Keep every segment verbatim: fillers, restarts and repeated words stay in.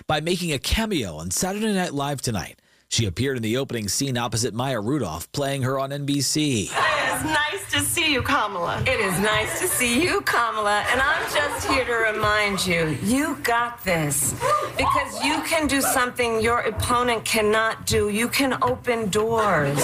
by making a cameo on Saturday Night Live tonight. She appeared in the opening scene opposite Maya Rudolph, playing her on N B C. It is nice to see you, Kamala. It is nice to see you, Kamala. And I'm just here to remind you, you got this. Because you can do something your opponent cannot do. You can open doors.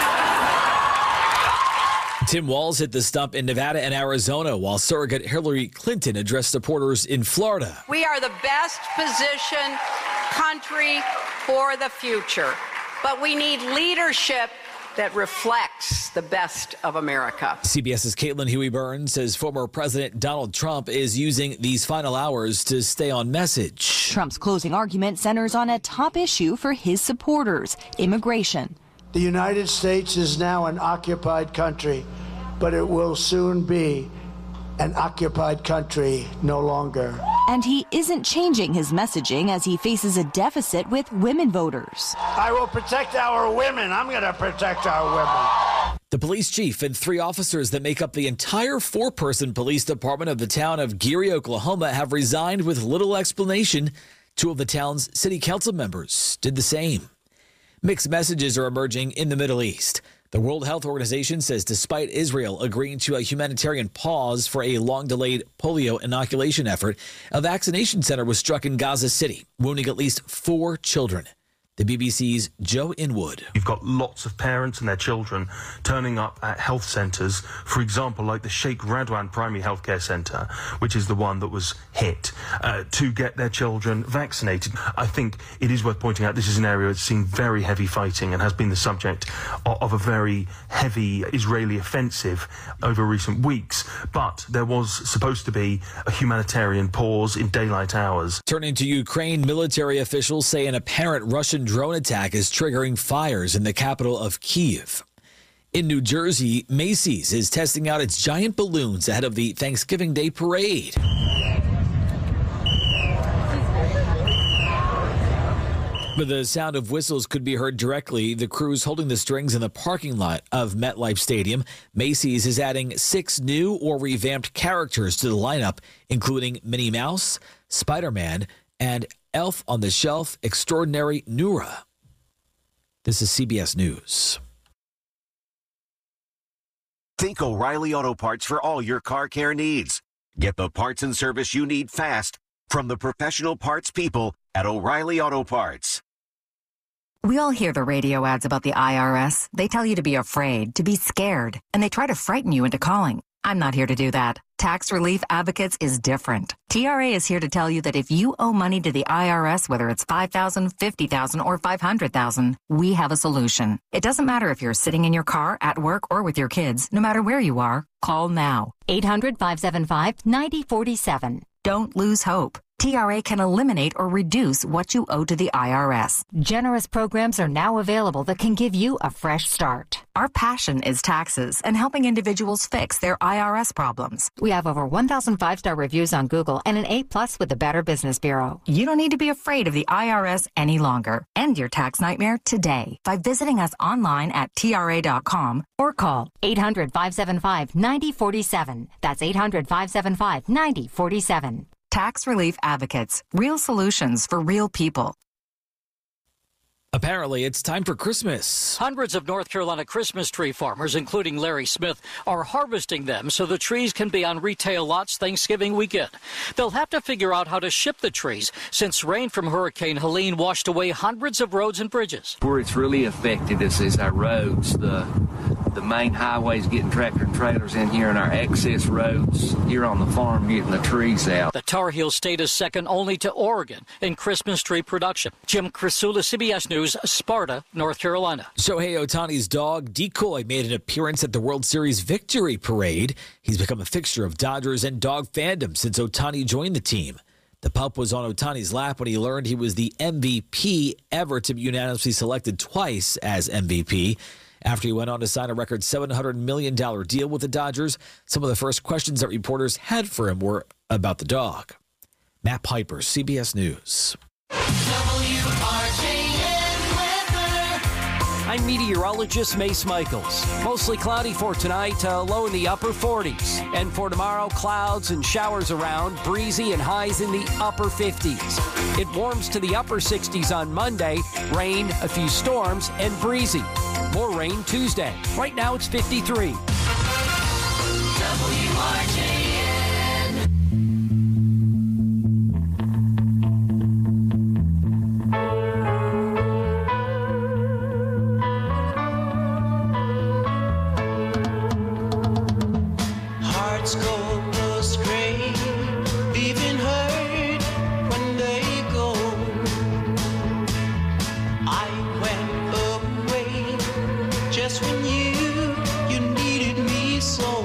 Tim Walz hit the stump in Nevada and Arizona, while surrogate Hillary Clinton addressed supporters in Florida. We are the best positioned country for the future, but we need leadership that reflects the best of America. CBS's Caitlin Huey-Burns says former President Donald Trump is using these final hours to stay on message. Trump's closing argument centers on a top issue for his supporters, immigration. The United States is now an occupied country, but it will soon be an occupied country no longer. And he isn't changing his messaging as he faces a deficit with women voters. I will protect our women. I'm going to protect our women. The police chief and three officers that make up the entire four-person police department of the town of Geary, Oklahoma, have resigned with little explanation. Two of the town's city council members did the same. Mixed messages are emerging in the Middle East. The World Health Organization says despite Israel agreeing to a humanitarian pause for a long-delayed polio inoculation effort, a vaccination center was struck in Gaza City, wounding at least four children. The B B C's Joe Inwood. You've got lots of parents and their children turning up at health centres, for example, like the Sheikh Radwan Primary Healthcare Centre, which is the one that was hit, uh, to get their children vaccinated. I think it is worth pointing out this is an area that's seen very heavy fighting and has been the subject of, of a very heavy Israeli offensive over recent weeks. But there was supposed to be a humanitarian pause in daylight hours. Turning to Ukraine, military officials say an apparent Russian drone attack is triggering fires in the capital of Kyiv. In New Jersey, Macy's is testing out its giant balloons ahead of the Thanksgiving Day parade. But the sound of whistles could be heard directly. The crews holding the strings in the parking lot of MetLife Stadium. Macy's is adding six new or revamped characters to the lineup, including Minnie Mouse, Spider-Man, and Elf on the Shelf Extraordinary Nura. This is C B S News. Think O'Reilly Auto Parts for all your car care needs. Get the parts and service you need fast from the professional parts people at O'Reilly Auto Parts. We all hear the radio ads about the I R S. They tell you to be afraid, to be scared, and they try to frighten you into calling. I'm not here to do that. Tax Relief Advocates is different. T R A is here to tell you that if you owe money to the I R S, whether it's five thousand dollars, fifty thousand dollars, or five hundred thousand dollars, we have a solution. It doesn't matter if you're sitting in your car, at work, or with your kids. No matter where you are, call now. eight hundred, five seven five, nine zero four seven. Don't lose hope. T R A can eliminate or reduce what you owe to the I R S. Generous programs are now available that can give you a fresh start. Our passion is taxes and helping individuals fix their I R S problems. We have over one thousand five-star reviews on Google and an A plus with the Better Business Bureau. You don't need to be afraid of the I R S any longer. End your tax nightmare today by visiting us online at T R A dot com or call eight hundred, five seven five, nine zero four seven. That's eight hundred, five seven five, nine zero four seven. Tax Relief Advocates. Real solutions for real people. Apparently, it's time for Christmas. Hundreds of North Carolina Christmas tree farmers, including Larry Smith, are harvesting them so the trees can be on retail lots Thanksgiving weekend. They'll have to figure out how to ship the trees since rain from Hurricane Helene washed away hundreds of roads and bridges. Where it's really affected us is our roads, the the main highways getting tractor and trailers in here, and our access roads here on the farm getting the trees out. The Tar Heel State is second only to Oregon in Christmas tree production. Jim Crisula, C B S News, Sparta, North Carolina. Shohei Ohtani's dog, Decoy, made an appearance at the World Series Victory Parade. He's become a fixture of Dodgers and dog fandom since Ohtani joined the team. The pup was on Ohtani's lap when he learned he was the M V P ever to be unanimously selected twice as M V P. After he went on to sign a record seven hundred million dollars deal with the Dodgers, some of the first questions that reporters had for him were about the dog. Matt Piper, C B S News. W R J N weather. I'm meteorologist Mace Michaels. Mostly cloudy for tonight, uh, low in the upper forties. And for tomorrow, clouds and showers around, breezy and highs in the upper fifties. It warms to the upper sixties on Monday, rain, a few storms, and breezy. More rain Tuesday. Right now it's fifty-three. W R J N. Hearts go astray, leaving hurt when they go. I went away just when you, you needed me so.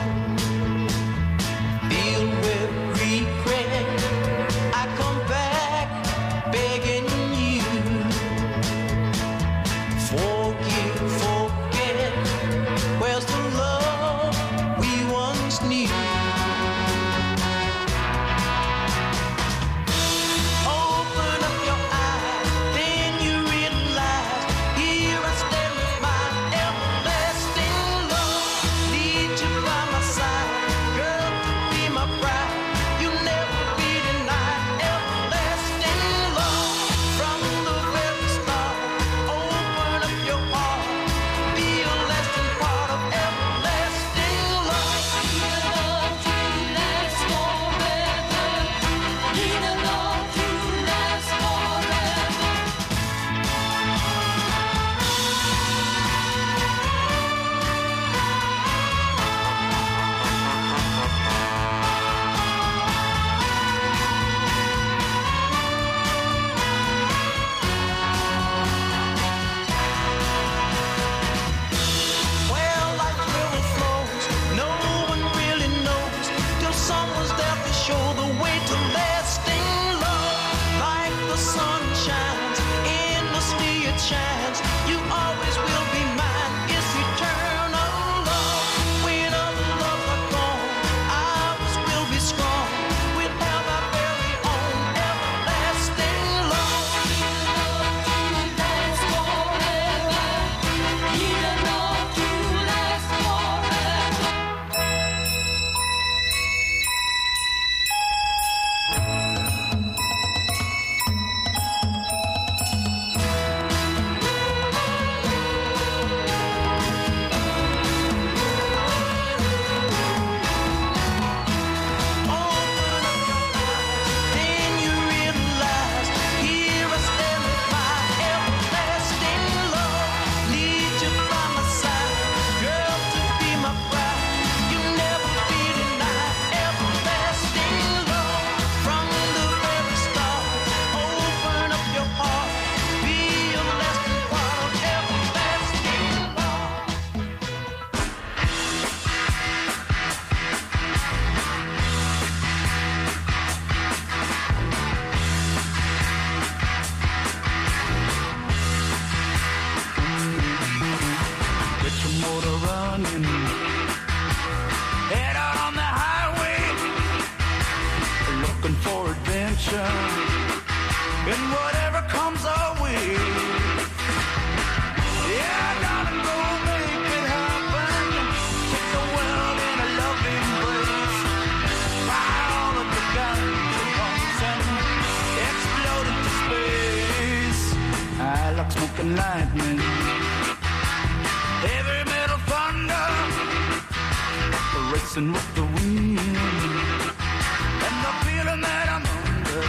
Filled with regret, I come back begging you. Forgive, forget, where's the love we once knew? Open up your eyes, then you realize, here I stand with my everlasting love. Need you by my side, girl, to be my bride. You never be denied everlasting love. From the very start, open up your heart, be a lasting part of everlasting love. Love to last forever. Need a love to last forever. Well, like river flows, no one really knows till someone's there to show the way to lasting love. Like the sun shines, endlessly it shines. You always will be mine. It's eternal love. When other loves are gone, ours will be strong. We'll have our very own everlasting love. Last forever. Need a love to last forever. Then you realize, here I stand with my everlasting love. Need you by my side, girl, to be my bride. You never be denied everlasting love. From the very start, open up your heart, be a lasting part of everlasting love. Get your motor running. Head out on the highway, looking for adventure. And whatever comes our way. Yeah, darling, go make it happen. Take the world in a loving embrace. Fire all of the guns and pumps and explode into space. I like smoking lightning. Heavy metal thunder, racing with the wind, and the feeling that I'm under.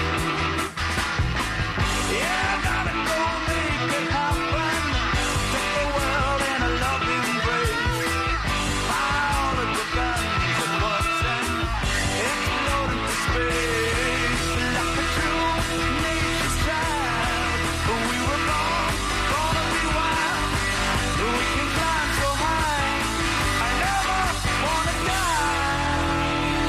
Yeah, I gotta go make it happen. Take the world in a loving embrace. Fire all of the guns and bullets and explode into space. Like a true nature's child, we were born, gonna be wild. We can climb so high. I never wanna die.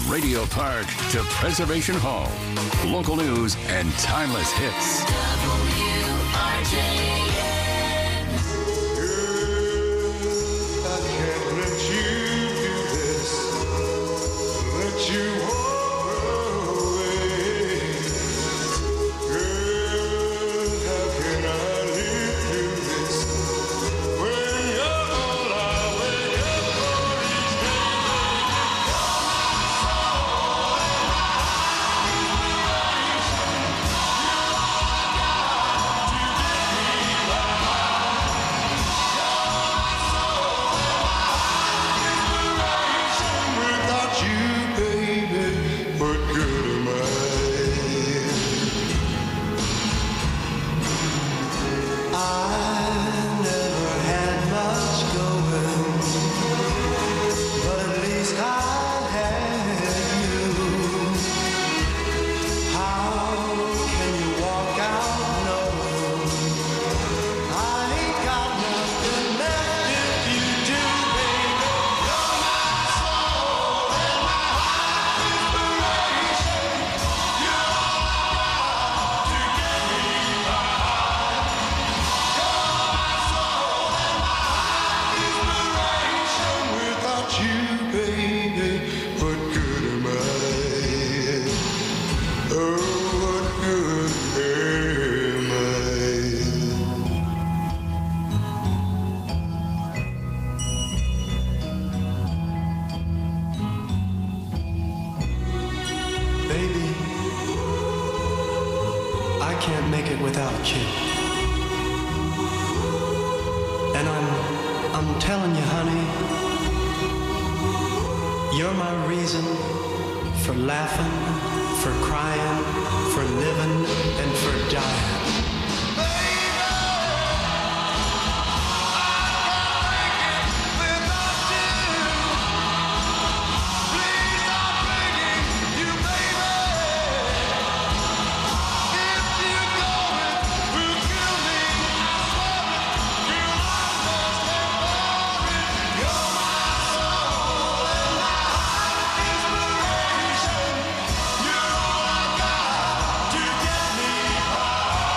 Radio Park to Preservation Hall. Local news and timeless hits. W R J N. I can't let you do this. Let you walk away. Girl, how can I live through this? When you're all I wake up for each without you, baby, what good am I? I never had much going, but at least I had you. How can you walk out knowing I ain't got nothing left if you do, baby? You're my soul and my heart inspiration. You're all I got to get me by. You're my soul and my heart inspiration. Without you, baby, what good am I? Oh, what good am I? Baby, I can't make it without you. And I'm I'm telling you, honey, you're my reason for laughing, for crying, for living, and for dying. To get me by.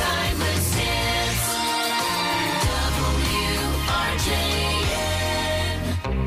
Timeless hits. W R J N.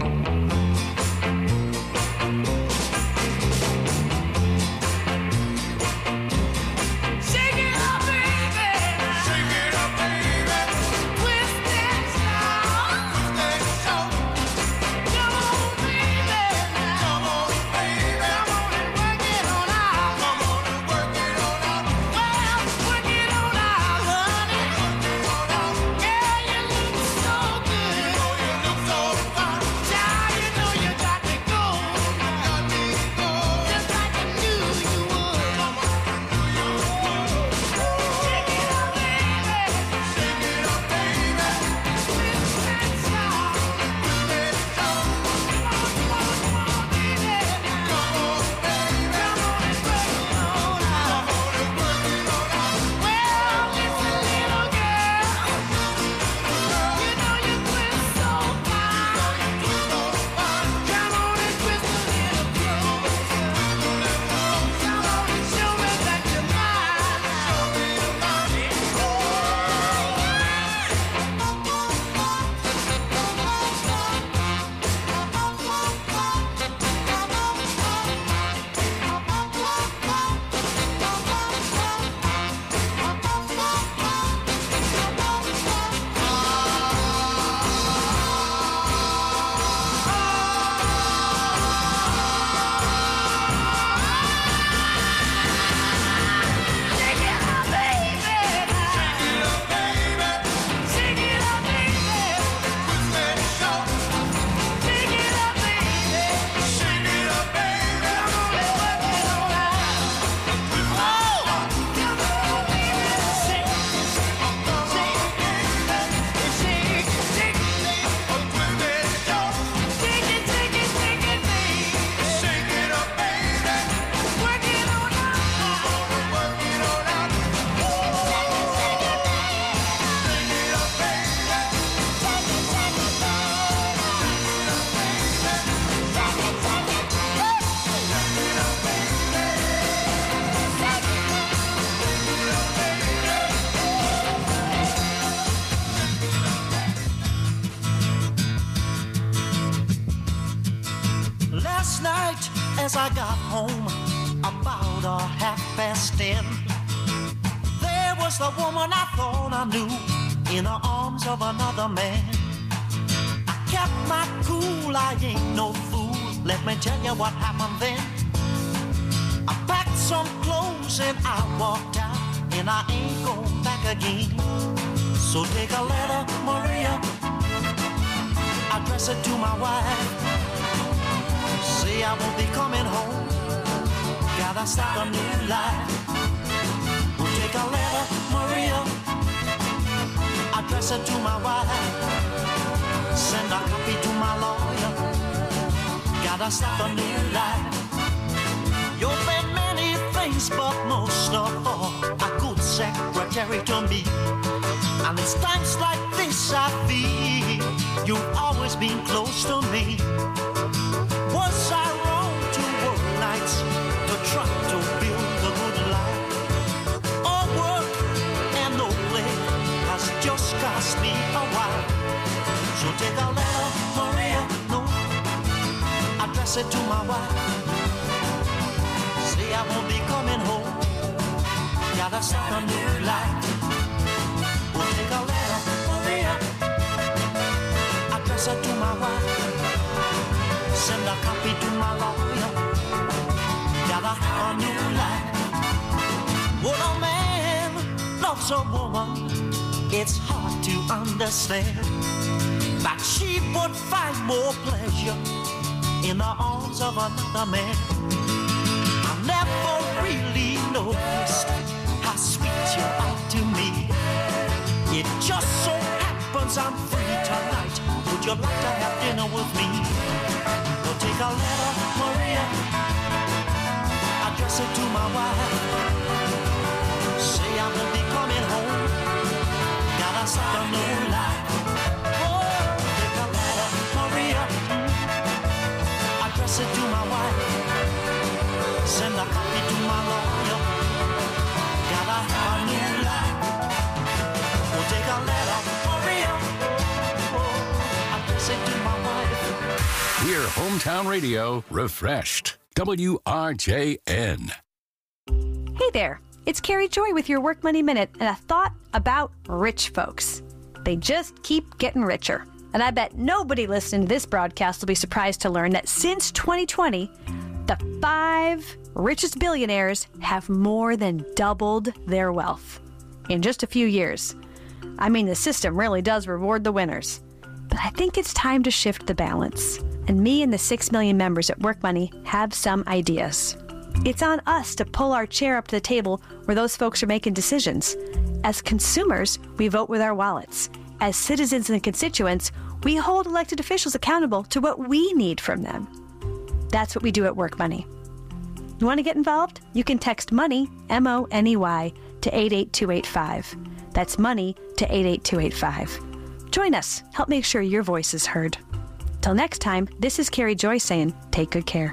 Shake it up, baby. Shake it up, baby. Twist and shout. Twist and shout. Come on, baby. Come on, baby. Come on and work it on out. Come on and work it on out. Well, work it on out, honey. Yeah, you look so good. You know you look so fine. Child, you know you got me going. Got me going. Just like I knew you would. Come on, you would. Shake it up, baby. Shake it up, baby. Twist and shout. Twist and shout. Come on, come on, baby. Come on, baby. Come on and work it on out. Come on and work it on out. Well, listen, little girl. You know you twist so fine. Come on and twist a little closer. Come on and show me that you're mine. Show me you're mine. Shake it up, baby. Shake it up, baby. Shake it up, baby. Twist and shout. Shake it up, baby. Shake it up, baby. Come on and work it on out. Oh, come on, baby. Shake, shake, shake, shake, shake, twist and shout. Shake it, shake it, shake it, baby. Shake it up, baby. Work it on out. Work it on out. Shake it up, Last night, as I got home, about a half past ten, there was the woman I thought I knew in the arms of another man. I kept my cool, I ain't no fool. Let me tell you what happened then. I packed some clothes and I walked out, and I ain't going back again. So take a letter, Maria, address it to my wife. Say I won't be coming home. Gotta start a new life. We'll take a letter, Maria, address it to my wife. Send a copy to my lawyer. Gotta start a new life. You've been many things, but most of all, a good secretary to me. And it's times like this I feel you've always been close to me. Was I wrong to work nights to try to build a good life? All work and no play has just cost me a while. So take a letter, Maria, no, address it to my wife. Say I won't be coming home. Gotta start a new life. We'll take a letter, Maria, address it to my wife. Send a copy to my lawyer. Gotta have a new life. When a man loves a woman, it's hard to understand that she would find more pleasure in the arms of another man. I never really noticed how sweet you are to me. It just so happens I'm free tonight. Would you like to have dinner with me? Well, take a letter, Maria, address it to my wife. Say I will be coming home. Gotta start a new life. Oh, take a letter, Maria, address it to my wife. Send a copy to my lawyer. Gotta have a new life. We're Hometown Radio refreshed. W R J N. Hey there, it's Carrie Joy with your Work Money Minute and a thought about rich folks. They just keep getting richer. And I bet nobody listening to this broadcast will be surprised to learn that since twenty twenty, the five richest billionaires have more than doubled their wealth in just a few years. I mean, the system really does reward the winners. But I think it's time to shift the balance. And me and the six million members at Work Money have some ideas. It's on us to pull our chair up to the table where those folks are making decisions. As consumers, we vote with our wallets. As citizens and constituents, we hold elected officials accountable to what we need from them. That's what we do at Work Money. You want to get involved? You can text MONEY, M O N E Y, to eight eight two eight five. That's MONEY to eight eight two eight five. Join us. Help make sure your voice is heard. Till next time, this is Carrie Joy saying, take good care.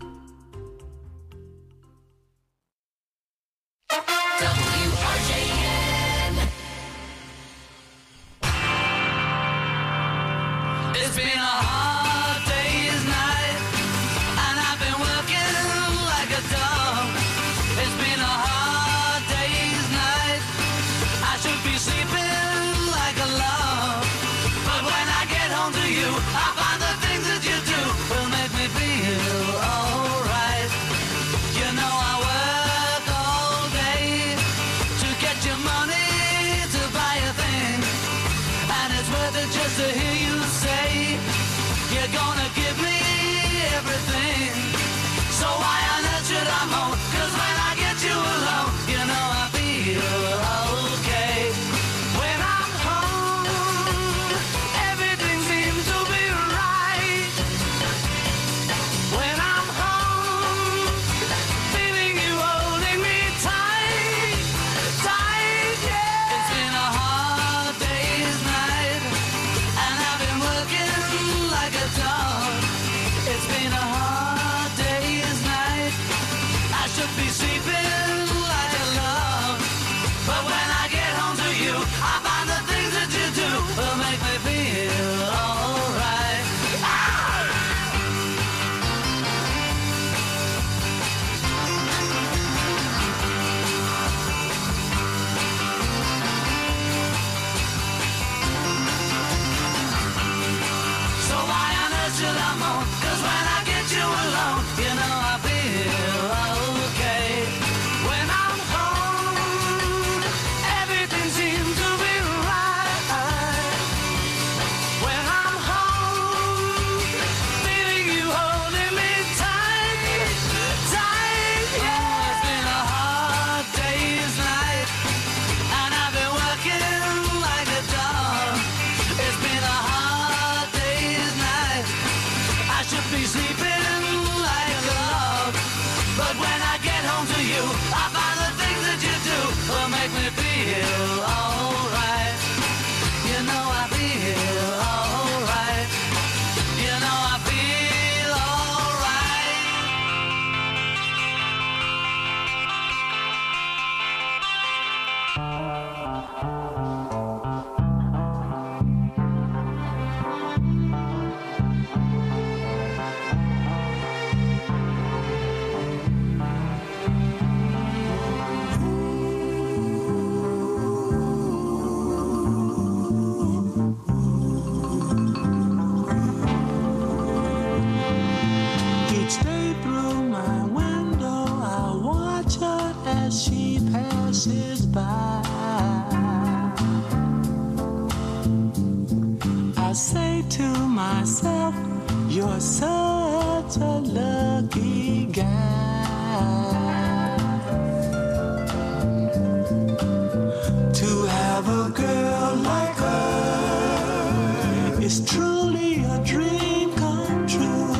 It's been a hard day's night, and I've been working like a dog. It's been a hard day's night. I should be sleeping like a log. But when I get home to you, I find the things that you do will make me feel alright. You know I work all day to get your money to buy a thing, and it's worth it just to hear you say you're gonna give me everything. So why on earth should I moan? 'Cause when I get you alone, you know I feel okay. When I'm home, everything seems to be right. When I'm home, feeling you holding me tight, tight, yeah. It's been a hard day's night, and I've been working like a dog. It's been a hard day's night. I should be sleeping like a log. But when I get home to you, I find the things that you do will make me feel alright. So why on earth should I moan? 'Cause when I get you alone, you know I feel okay. When I'm home, everything seems to be right. When I'm home, feeling you holding me tight, tight, yeah. It's been a hard day's night, and I've been working like a dog. It's been a hard day's night. I should be sleeping like a log. But when I get home to you, I find the things that you do will make me feel alright. You know I feel alright. You know I feel Each day through my window, I watch her as she passes by. I say to myself, you're such a lucky guy to have a girl like her. Is truly a dream come true.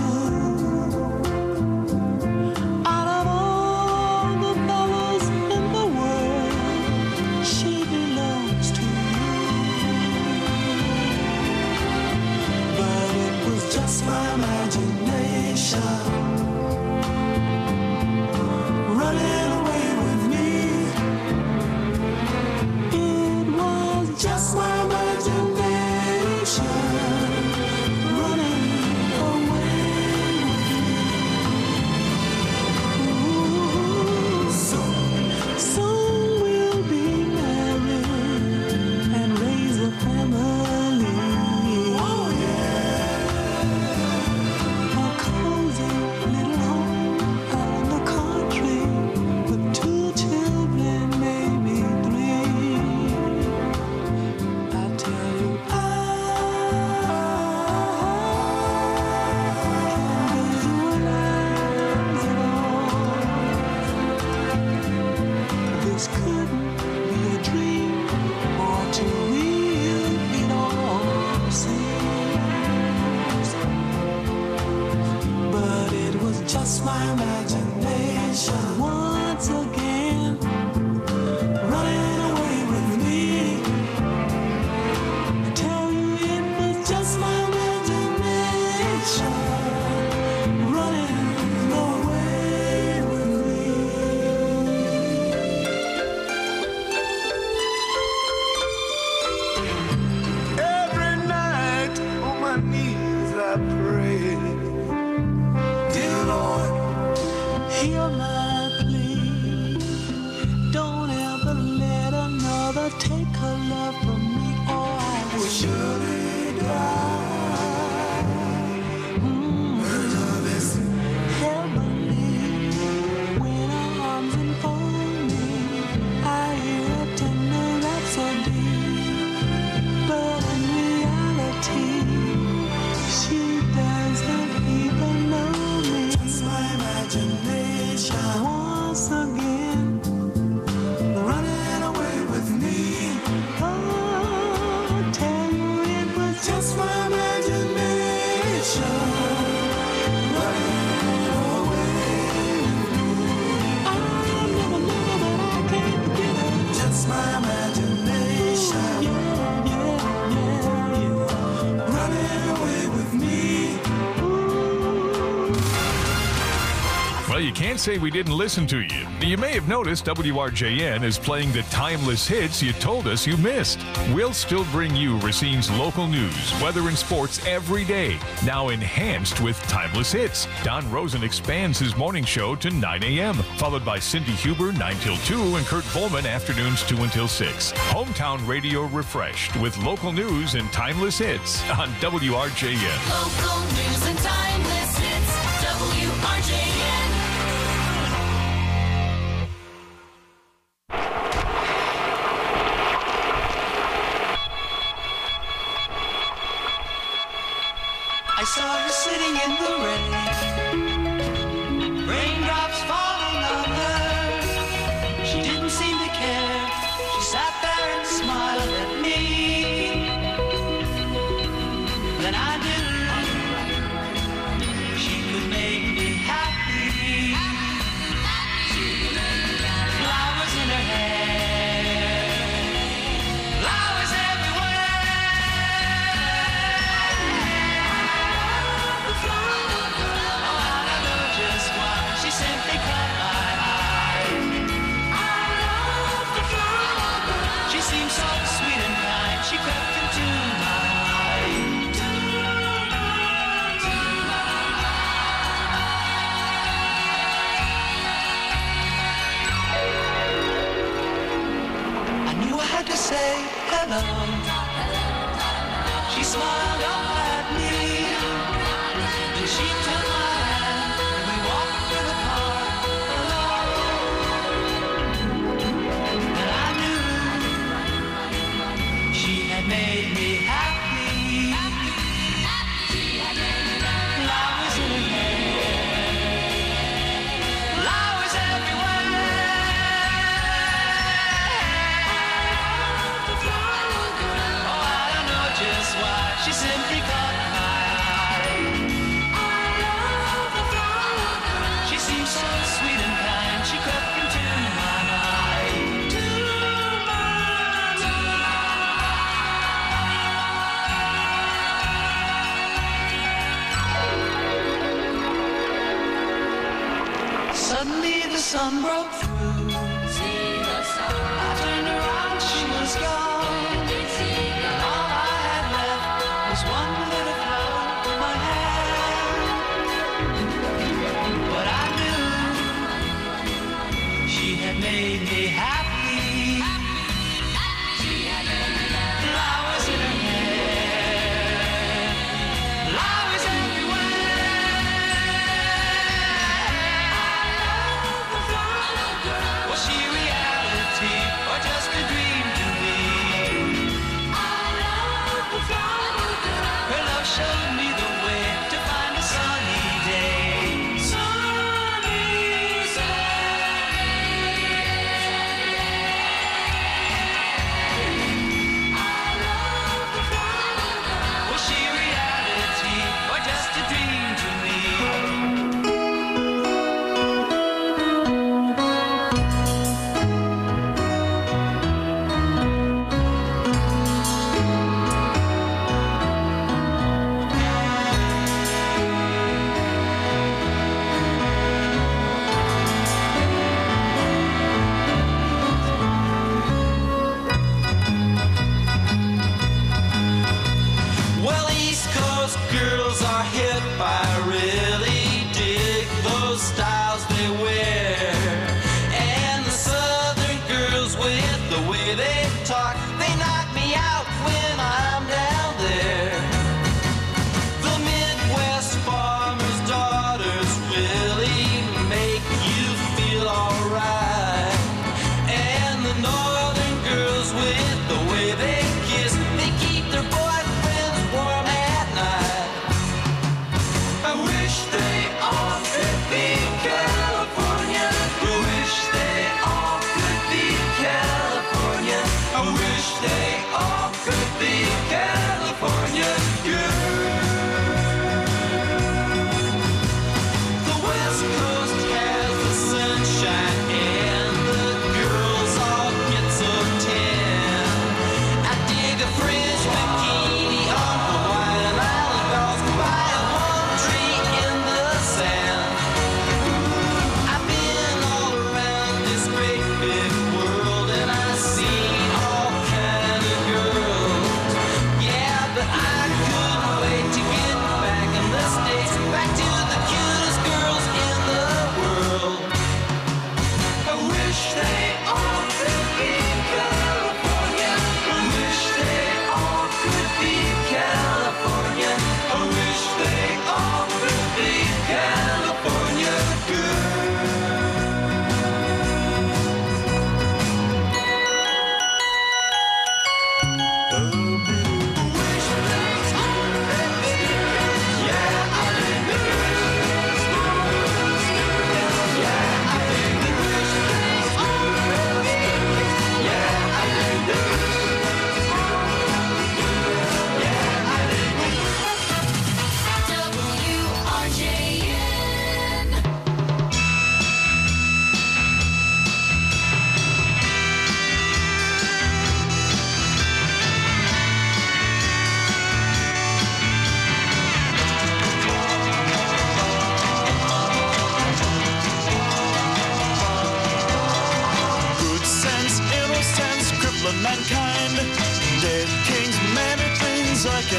Out of all the fellas in the world, she belongs to you. But it was just my imagination running away with me. It was just my imagination running away. my imagination once again, running away with me. I tell you it was just my imagination running away with me. Every night on my knees I pray, dear Lord, hear my plea. Don't ever let another take her love from me, or I will surely die. Mm. Love is heavenly when her arms enfold me. I hear a tender rhapsody, but in reality, she doesn't even know me. Just my imagination once again, running away with me. Oh, tell you it was just my imagination running away with me. I never knew, but I can't forget it. Just my imagination. Yeah, yeah, yeah, yeah. Running away with me. Well, you can't say we didn't listen to you. You may have noticed W R J N is playing the timeless hits you told us you missed. We'll still bring you Racine's local news, weather, and sports every day, now enhanced with timeless hits. Don Rosen expands his morning show to nine a.m., followed by Cindy Huber nine till two and Kurt Volman afternoons two until six. Hometown radio refreshed with local news and timeless hits on W R J N. Local news and timeless hits, W R J N. I saw her sitting in the rain, raindrops falling on her. She didn't seem to care. She sat there and smiled at me. Then I knew she could make me happy. Flowers in her hair, flowers everywhere. She simply caught my eye. I love the flower girl. She seemed so sweet and kind. She crept into my mind. I knew I had to say hello. She smiled up at me. Then she took my hand and we walked through the park alone. And I knew she had made me happy. Flowers in her hair, flowers everywhere. Oh, I don't know just why she simply caught my eye. She seemed so sweet and kind. She crept into my mind. Suddenly the sun broke through. I turned around, she was gone. All I had left was one little flower in my hand. But I knew she had made me happy. Flowers in her hair, flowers everywhere. I love the flower girl.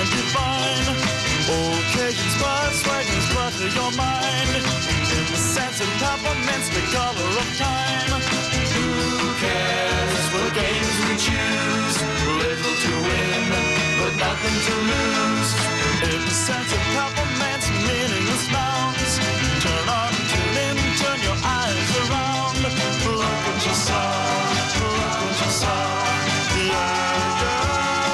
can't define. Occasions, buzz, wagons, butter your mind. In the sense of peppermints, the color of time. Who cares what games we choose? Little to win, but nothing to lose. In the sense of peppermints, meaningless nouns. Turn on, tune in, turn your eyes around. Look what you saw, look what you saw. Yeah, yeah.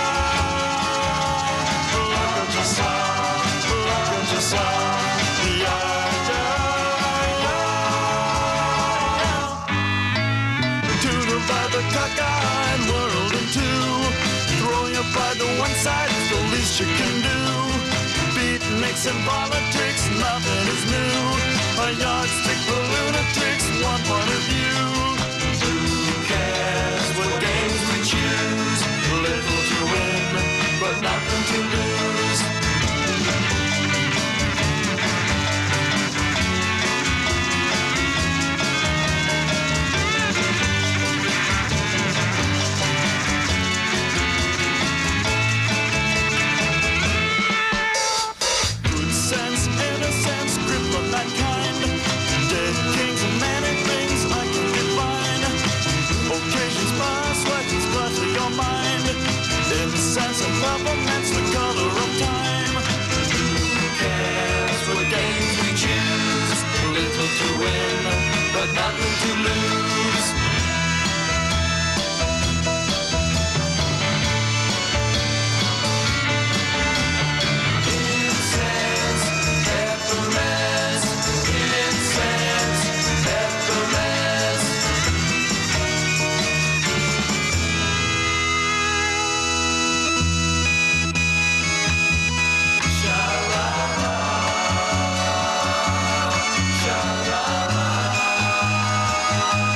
Look what you saw, look what you saw. Yeah, yeah, yeah. Tutor by the cockeyed world in two. Throwing your pride to one side is the least you can do. Beatniks and politics, nothing is new. A yardstick for lunatics, one point of view. Who cares what games we choose? Little to win, but nothing to lose. Good sense, innocence, grip of mankind. Dead kings and many things I can define. Occasions pass, legends butter your mind. In the sense of peppermints, the color of time. Who cares what games we choose? Little to win, but nothing to lose. Incense, peppermints, incense, peppermints. Sha-la-la, sha-la-la.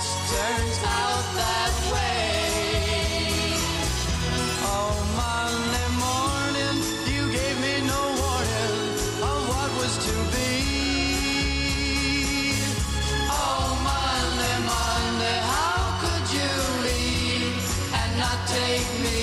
just turns out that way. Oh, Monday morning, you gave me no warning of what was to be. Oh, Monday, Monday, how could you leave and not take me?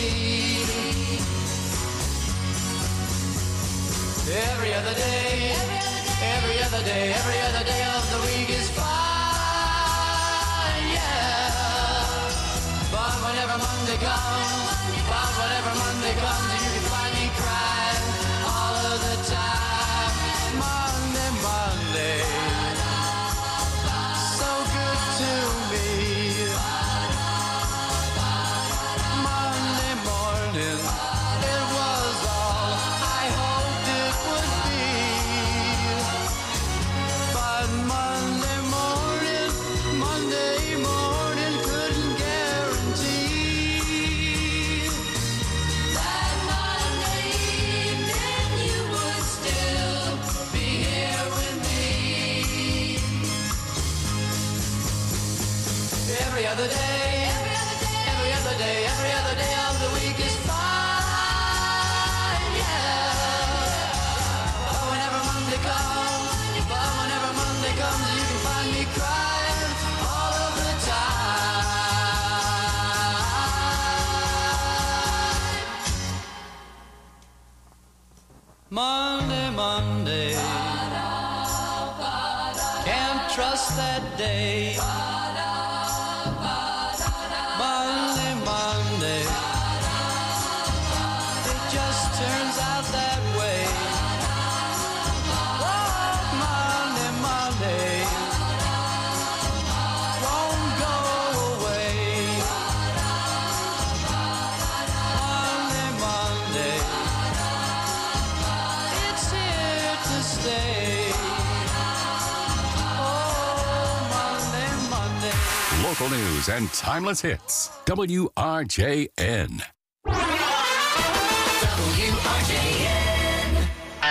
Every other day, every other day, every other day of the week is fine, yeah. But whenever Monday comes, but whenever Monday comes, you can find me crying all of the time. Monday, Monday, so good to me. Monday morning, it was all I hoped it would be. But Monday morning, Monday morning couldn't guarantee that Monday evening you would still be here with me. Every other day, every other day, every other day of the week is fine, yeah. But whenever Monday comes, but whenever Monday comes, you can find me crying all of the time. Monday, Monday, can't trust that day. Monday, Monday, it just turns out that way. Oh, Monday, Monday, won't go away. Monday, Monday, it's here to stay. Oh, Monday, Monday. Local news and timeless hits. W R J N. W R J N.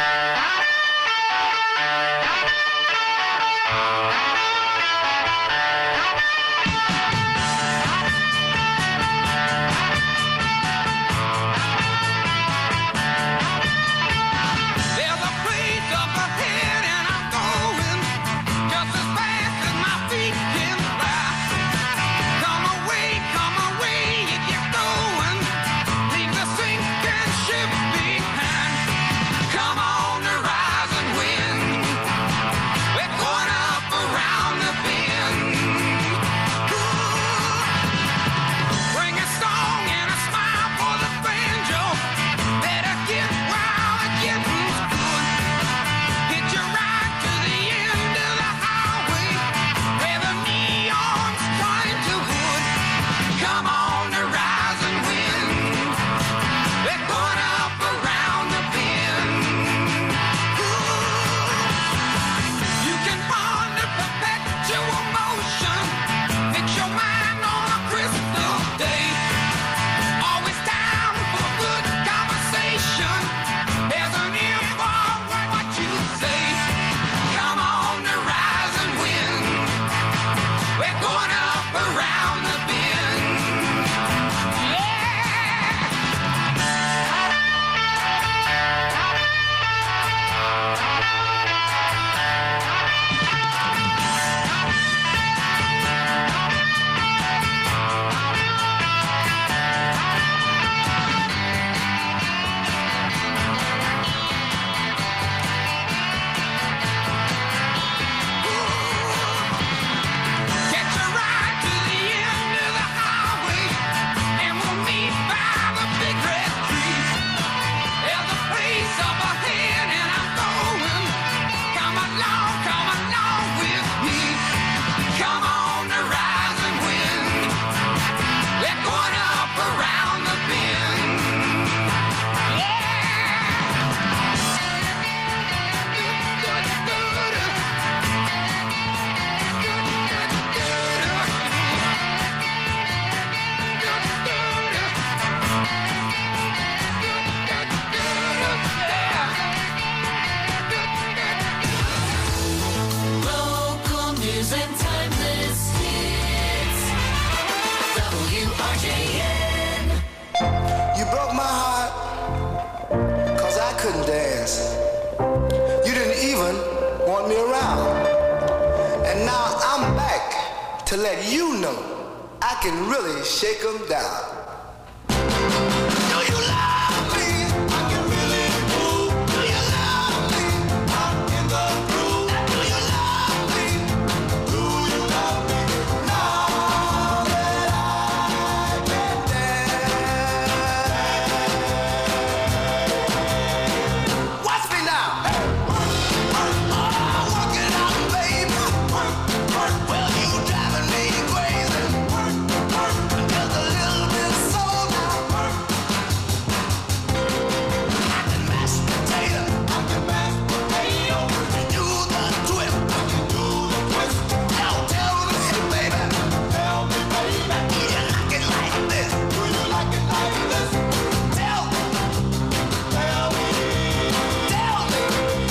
There's a place up ahead and I'm going just as fast as my feet can fly. Come away, come away if you're going. Leave the sinking ship behind. Come on, this. You didn't even want me around. And now I'm back to let you know I can really shake them down. Do you love me? I can really move. Do you love me? I'm in the groove. Do you love me? Do you love me? Now that I can dance. Watch me now. Oh, work it out, baby. Well, you driving me crazy. Just a little bit soul now. I can mash potato. I can mash potato. Do the twist. I can do the twist. Now tell me, baby. Tell me, baby. Do you like it like this? Do you like it like this? Tell me. Tell me. Tell me.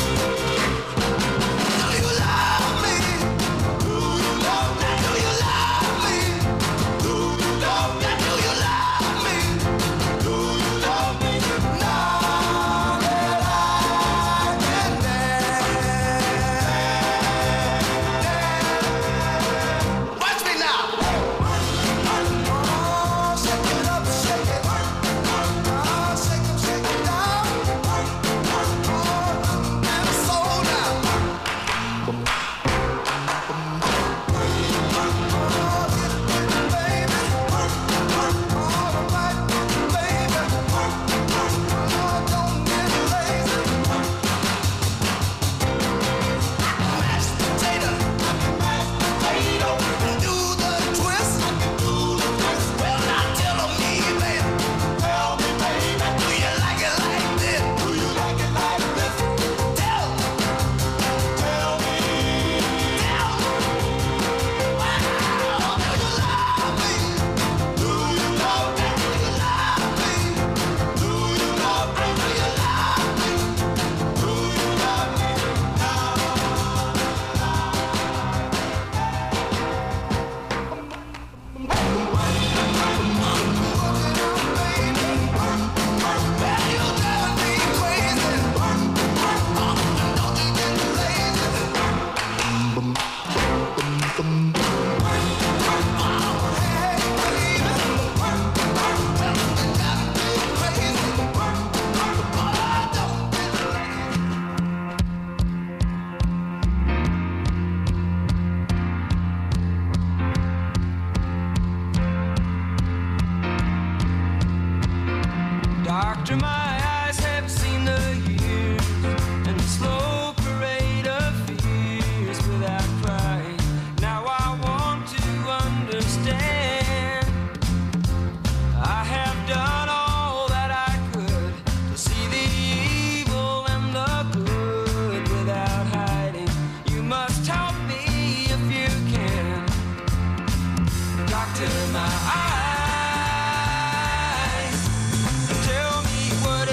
Do you love me? Do you love me? Do you love me? Do you love me? Do you love me? Do you love me? Now that I can dance. Watch me now. Oh, shake it up, shake it. Oh, shake it, shake it down. Oh, and soul now. Doctor, my eyes have seen the years and the slow parade of fears without crying. Now I want to understand. I have done all that I could to see the evil and the good without hiding. You must help me if you can. Doctor, my eyes tell me what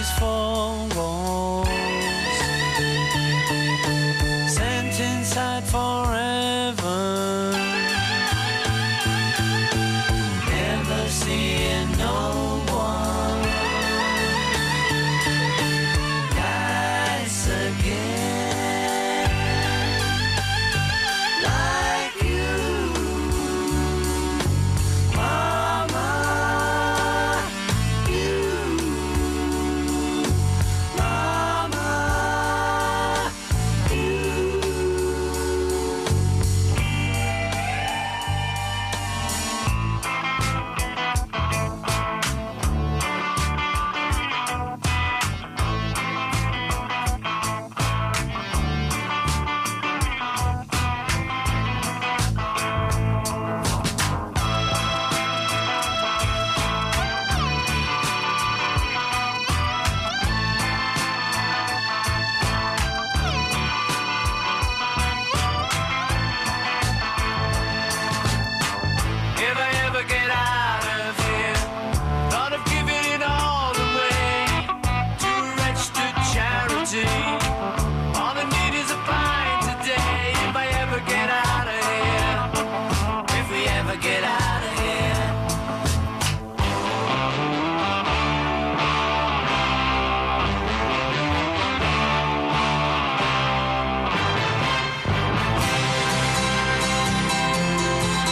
these four walls, sent inside forever.